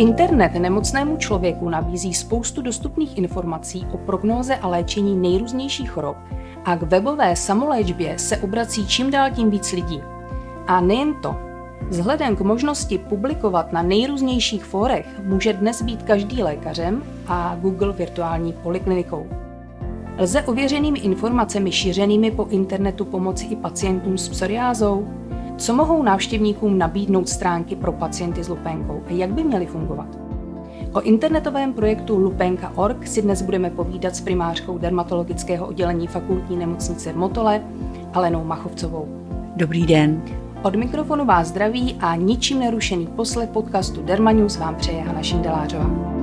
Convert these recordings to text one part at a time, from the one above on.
Internet nemocnému člověku nabízí spoustu dostupných informací o prognóze a léčení nejrůznějších chorob a k webové samoléčbě se obrací čím dál tím víc lidí. A nejen to. Vzhledem k možnosti publikovat na nejrůznějších fórech může dnes být každý lékařem a Google virtuální poliklinikou. Lze ověřenými informacemi šířenými po internetu pomoci i pacientům s psoriázou? Co mohou návštěvníkům nabídnout stránky pro pacienty s lupénkou a jak by měly fungovat? O internetovém projektu lupenka.org si dnes budeme povídat s primářkou dermatologického oddělení fakultní nemocnice v Motole, Alenou Machovcovou. Dobrý den. Od mikrofonu vás zdraví a ničím nerušený poslech podcastu Dermanews vám přeje Hana Šindelářová.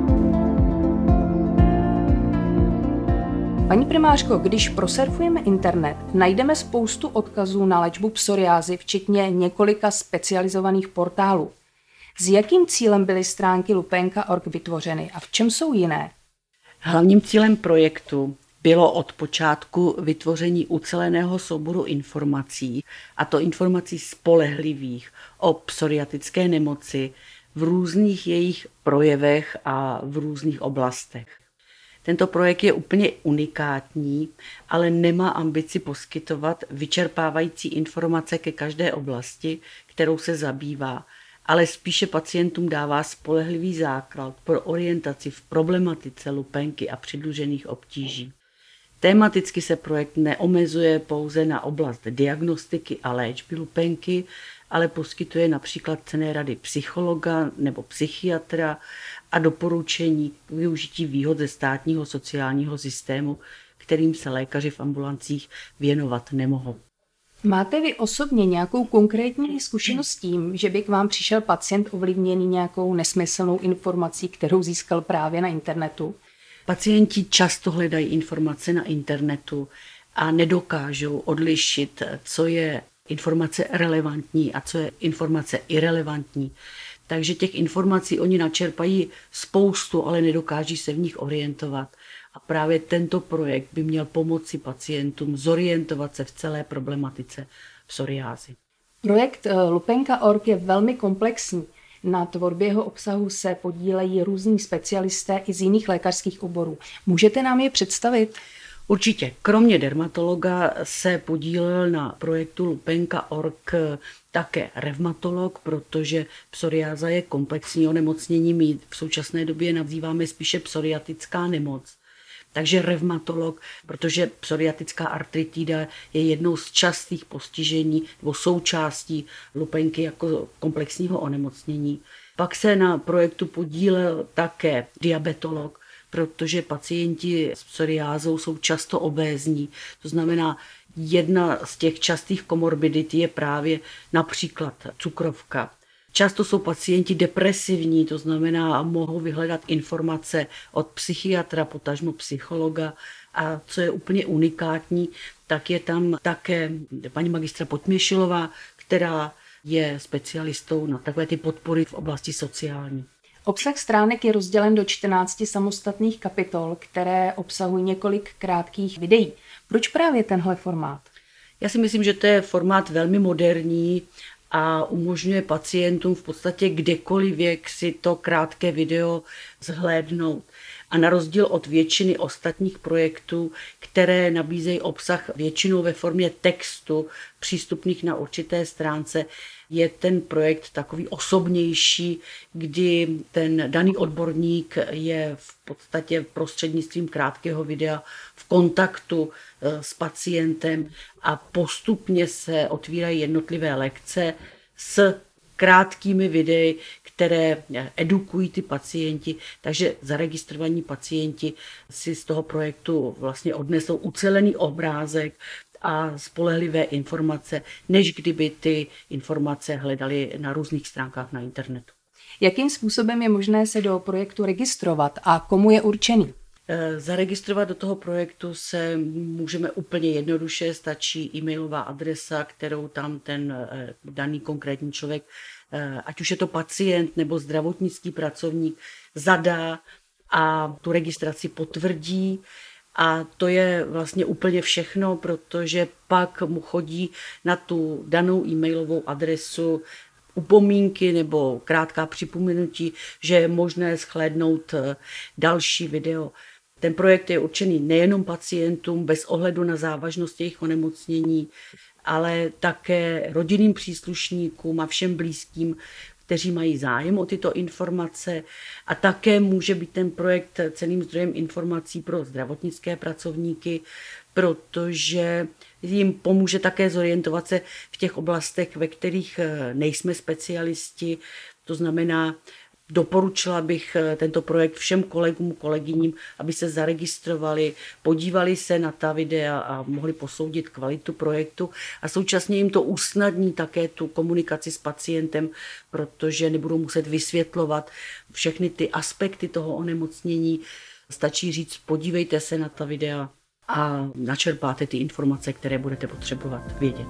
Paní primářko, když prosurfujeme internet, najdeme spoustu odkazů na léčbu psoriázy, včetně několika specializovaných portálů. S jakým cílem byly stránky lupenka.org vytvořeny a v čem jsou jiné? Hlavním cílem projektu bylo od počátku vytvoření uceleného souboru informací, a to informací spolehlivých o psoriatické nemoci v různých jejich projevech a v různých oblastech. Tento projekt je úplně unikátní, ale nemá ambici poskytovat vyčerpávající informace ke každé oblasti, kterou se zabývá, ale spíše pacientům dává spolehlivý základ pro orientaci v problematice lupenky a přidružených obtíží. Tematicky se projekt neomezuje pouze na oblast diagnostiky a léčby lupenky, ale poskytuje například cenné rady psychologa nebo psychiatra a doporučení k využití výhod ze státního sociálního systému, kterým se lékaři v ambulancích věnovat nemohou. Máte vy osobně nějakou konkrétní zkušenost s tím, že by k vám přišel pacient ovlivněný nějakou nesmyslnou informací, kterou získal právě na internetu? Pacienti často hledají informace na internetu a nedokážou odlišit, co je informace relevantní a co je informace irelevantní. Takže těch informací oni načerpají spoustu, ale nedokáží se v nich orientovat. A právě tento projekt by měl pomoci pacientům zorientovat se v celé problematice psoriázy. Projekt lupenka.org je velmi komplexní. Na tvorbě jeho obsahu se podílejí různí specialisté i z jiných lékařských oborů. Můžete nám je představit? Určitě. Kromě dermatologa se podílel na projektu lupenka.org také revmatolog, protože psoriáza je komplexní onemocnění. My v současné době nazýváme spíše psoriatická nemoc. Takže revmatolog, protože psoriatická artritida je jednou z častých postižení nebo součástí lupenky jako komplexního onemocnění. Pak se na projektu podílel také diabetolog, protože pacienti s psoriázou jsou často obézní. To znamená, jedna z těch častých komorbidit je právě například cukrovka. Často jsou pacienti depresivní, to znamená, mohou vyhledat informace od psychiatra, potažmo psychologa. A co je úplně unikátní, tak je tam také paní magistra Potměšilová, která je specialistou na takové ty podpory v oblasti sociální. Obsah stránek je rozdělen do 14 samostatných kapitol, které obsahují několik krátkých videí. Proč právě tenhle formát? Já si myslím, že to je formát velmi moderní a umožňuje pacientům v podstatě kdekoliv věk si to krátké video zhlédnout. A na rozdíl od většiny ostatních projektů, které nabízejí obsah většinou ve formě textu přístupných na určité stránce, je ten projekt takový osobnější, kdy ten daný odborník je v podstatě prostřednictvím krátkého videa v kontaktu s pacientem a postupně se otvírají jednotlivé lekce s krátkými videi, které edukují ty pacienti, takže zaregistrovaní pacienti si z toho projektu vlastně odnesou ucelený obrázek a spolehlivé informace, než kdyby ty informace hledali na různých stránkách na internetu. Jakým způsobem je možné se do projektu registrovat a komu je určený? Zaregistrovat do toho projektu se můžeme úplně jednoduše, stačí e-mailová adresa, kterou tam ten daný konkrétní člověk, ať už je to pacient nebo zdravotnický pracovník, zadá a tu registraci potvrdí. A to je vlastně úplně všechno, protože pak mu chodí na tu danou e-mailovou adresu upomínky nebo krátká připomenutí, že je možné shlédnout další video. Ten projekt je určený nejenom pacientům bez ohledu na závažnost jejich onemocnění, ale také rodinným příslušníkům a všem blízkým, kteří mají zájem o tyto informace, a také může být ten projekt cenným zdrojem informací pro zdravotnické pracovníky, protože jim pomůže také zorientovat se v těch oblastech, ve kterých nejsme specialisti. To znamená, doporučila bych tento projekt všem kolegům, kolegyním, aby se zaregistrovali, podívali se na ta videa a mohli posoudit kvalitu projektu, a současně jim to usnadní také tu komunikaci s pacientem, protože nebudou muset vysvětlovat všechny ty aspekty toho onemocnění. Stačí říct, podívejte se na ta videa a načerpáte ty informace, které budete potřebovat vědět.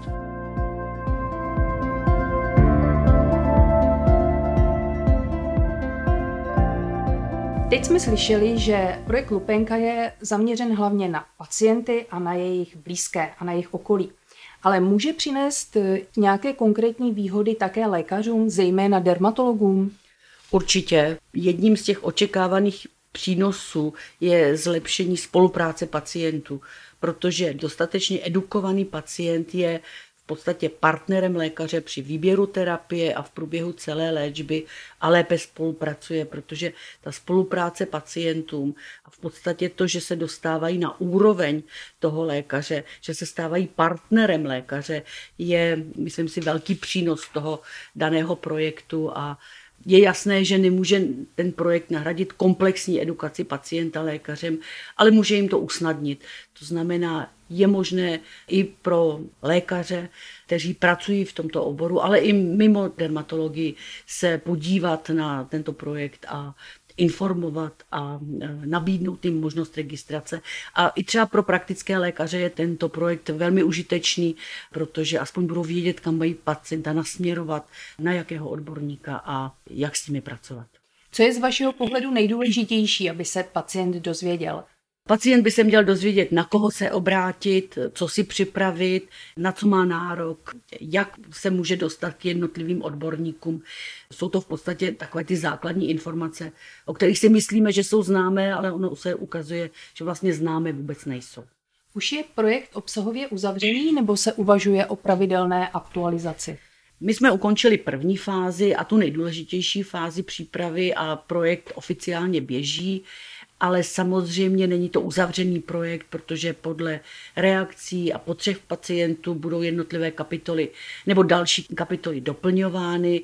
Teď jsme slyšeli, že projekt Lupenka je zaměřen hlavně na pacienty a na jejich blízké a na jejich okolí. Ale může přinést nějaké konkrétní výhody také lékařům, zejména dermatologům? Určitě. Jedním z těch očekávaných přínosů je zlepšení spolupráce pacientů, protože dostatečně edukovaný pacient je v podstatě partnerem lékaře při výběru terapie a v průběhu celé léčby a lépe spolupracuje, protože ta spolupráce pacientům a v podstatě to, že se dostávají na úroveň toho lékaře, že se stávají partnerem lékaře, je, myslím si, velký přínos toho daného projektu, a je jasné, že nemůže ten projekt nahradit komplexní edukaci pacienta lékařem, ale může jim to usnadnit. To znamená, je možné i pro lékaře, kteří pracují v tomto oboru, ale i mimo dermatologii, se podívat na tento projekt a informovat a nabídnout jim možnost registrace. A i třeba pro praktické lékaře je tento projekt velmi užitečný, protože aspoň budou vědět, kam mají pacienta nasměrovat, na jakého odborníka a jak s nimi pracovat. Co je z vašeho pohledu nejdůležitější, aby se pacient dozvěděl? Pacient by se měl dozvědět, na koho se obrátit, co si připravit, na co má nárok, jak se může dostat k jednotlivým odborníkům. Jsou to v podstatě takové ty základní informace, o kterých si myslíme, že jsou známé, ale ono se ukazuje, že vlastně známé vůbec nejsou. Už je projekt obsahově uzavřený, nebo se uvažuje o pravidelné aktualizaci? My jsme ukončili první fázi a tu nejdůležitější fázi přípravy a projekt oficiálně běží. Ale samozřejmě není to uzavřený projekt, protože podle reakcí a potřeb pacientů budou jednotlivé kapitoly nebo další kapitoly doplňovány,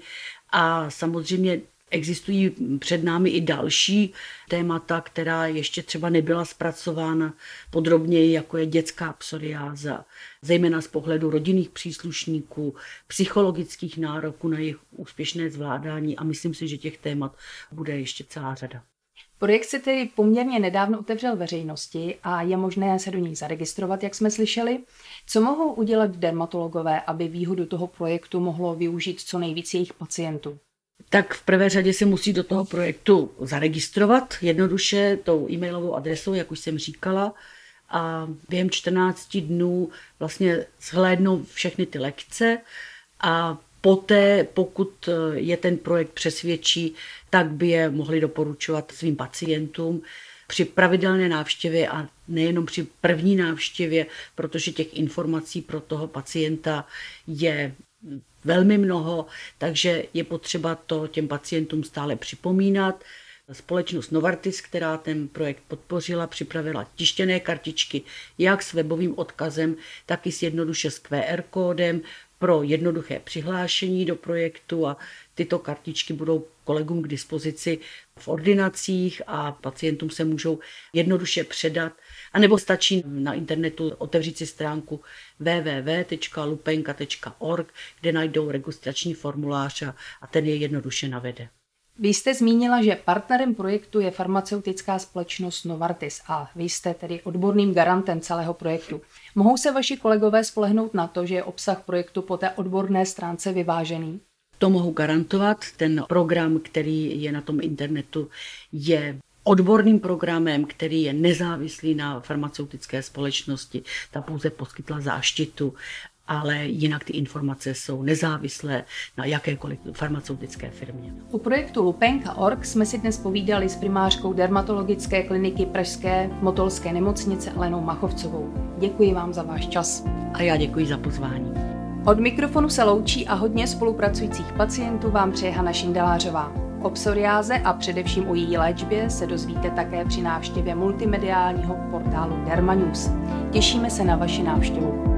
a samozřejmě existují před námi i další témata, která ještě třeba nebyla zpracována podrobněji, jako je dětská psoriáza, zejména z pohledu rodinných příslušníků, psychologických nároků na jejich úspěšné zvládání, a myslím si, že těch témat bude ještě celá řada. Projekt se tedy poměrně nedávno otevřel veřejnosti a je možné se do něj zaregistrovat, jak jsme slyšeli. Co mohou udělat dermatologové, aby výhodu toho projektu mohlo využít co nejvíc jejich pacientů? Tak v prvé řadě se musí do toho projektu zaregistrovat jednoduše tou e-mailovou adresou, jak už jsem říkala, a během 14 dnů vlastně shlédnou všechny ty lekce, a poté, pokud je ten projekt přesvědčí, tak by je mohli doporučovat svým pacientům při pravidelné návštěvě, a nejenom při první návštěvě, protože těch informací pro toho pacienta je velmi mnoho, takže je potřeba to těm pacientům stále připomínat. Společnost Novartis, která ten projekt podpořila, připravila tištěné kartičky jak s webovým odkazem, tak i jednoduše s QR kódem pro jednoduché přihlášení do projektu, a tyto kartičky budou kolegům k dispozici v ordinacích a pacientům se můžou jednoduše předat. A nebo stačí na internetu otevřít si stránku www.lupenka.org, kde najdou registrační formulář a ten je jednoduše navede. Vy jste zmínila, že partnerem projektu je farmaceutická společnost Novartis a vy jste tedy odborným garantem celého projektu. Mohou se vaši kolegové spolehnout na to, že je obsah projektu po té odborné stránce vyvážený? To mohu garantovat. Ten program, který je na tom internetu, je odborným programem, který je nezávislý na farmaceutické společnosti. Ta pouze poskytla záštitu ale jinak ty informace jsou nezávislé na jakékoliv farmaceutické firmě. U projektu Lupenka.org jsme si dnes povídali s primářkou dermatologické kliniky Pražské Motolské nemocnice Alenou Machovcovou. Děkuji vám za váš čas. A já děkuji za pozvání. Od mikrofonu se loučí a hodně spolupracujících pacientů vám přeje Hana Šindelářová. O psoriáze a především o její léčbě se dozvíte také při návštěvě multimediálního portálu Dermanews. Těšíme se na vaši návštěvu.